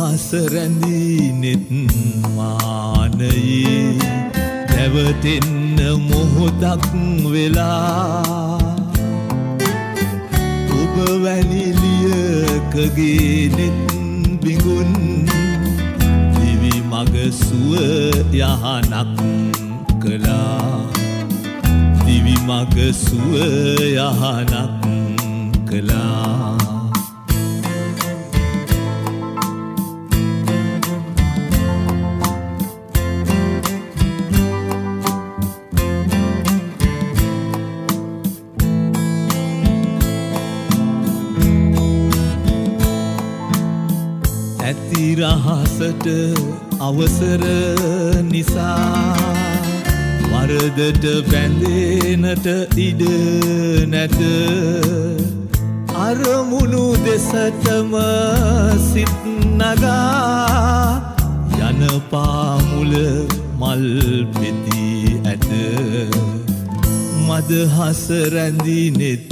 හස රැඳී නෙත් මානයේ නැවතෙන්න මොහොතක් වෙලා ඔබ වැනි ලියකගේ නෙත් බිඟුන් දිවි මග සුව යහනක් කළා දිවි මග සුව යහනක් කළා ඇති රහසට අවසර නිසා වරදට බැඳෙනට ඉඩ නැත අරමුණු දෙසටම සිත් නගා යන පාමුල මල් පෙති ඇත මදහස රැඳී නෙත්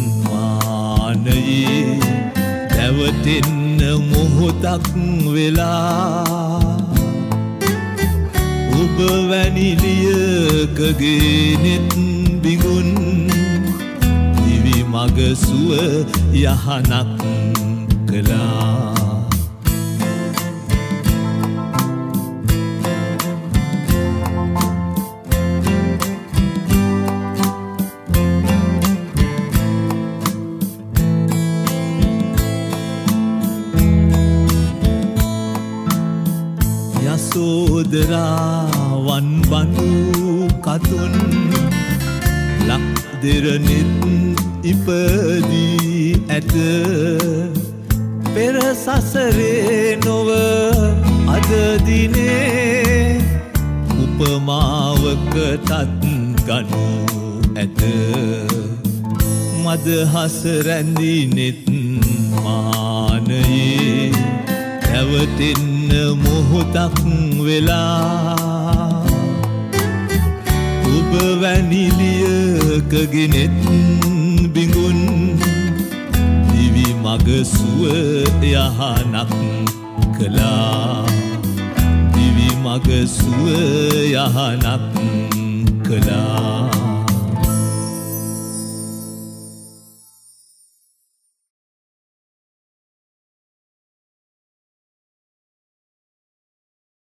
මානයේ නැවතෙන්න මොහොතක් වෙලා ඔබ වැනි ලියකගේ නෙත් බිඟුන් දිවි මග සුව යහනක් කළා යසෝදරාවන් බඳු කතුන් ලක් දෙරණෙත් ඉපදී ඇත පෙර සසරේ නොව අද දිනේ උපමාවකටත් ගනු ඇත මදහස රැඳී නෙත් මානයේ නැවතෙන්න මොහොතක් වෙලා ඔබ වැනි ලියකගේ නෙත් බිඟුන් දිවි මග සුව යහනක් කළා දිවි මග සුව යහනක් කළා